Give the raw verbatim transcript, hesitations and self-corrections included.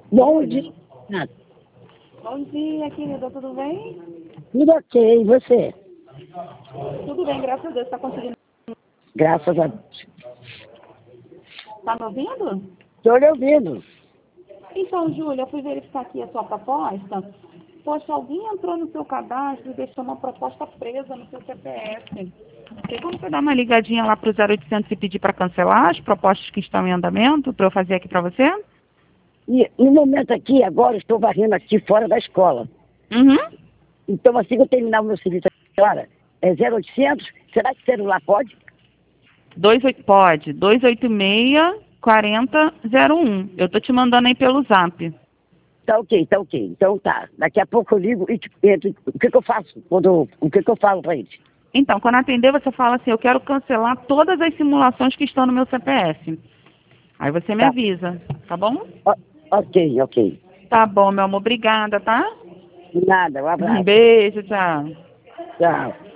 Bom dia. Ah, Bom dia, querida, tudo bem? tudo ok, e você? Tudo bem, graças a Deus. Está conseguindo? Graças a Deus. Tá me ouvindo? Estou lhe ouvindo. Então, Júlia, eu fui verificar aqui a sua proposta. Poxa, alguém entrou no seu cadastro e deixou uma proposta presa no seu C P F. Tem como você dar uma ligadinha lá para o zero oitocentos e pedir para cancelar as propostas que estão em andamento, para eu fazer aqui para você? E no momento aqui, agora, estou varrendo aqui fora da escola. Uhum. Então, assim que eu terminar o meu serviço agora, é zero oitocentos, será que celular pode? dois oito pode. dois oito seis, quarenta, zero um. Eu tô te mandando aí pelo zap. Tá ok, tá ok. Então tá. Daqui a pouco eu ligo e te, entro. O que que eu faço? Quando, o que que eu falo para eles? Então, quando atender, você fala assim, eu quero cancelar todas as simulações que estão no meu C P F. Aí você me Tá. avisa, tá bom? O- ok, ok. Tá bom, meu amor. Obrigada, tá? Nada, um Um abraço. beijo, tchau. Tchau.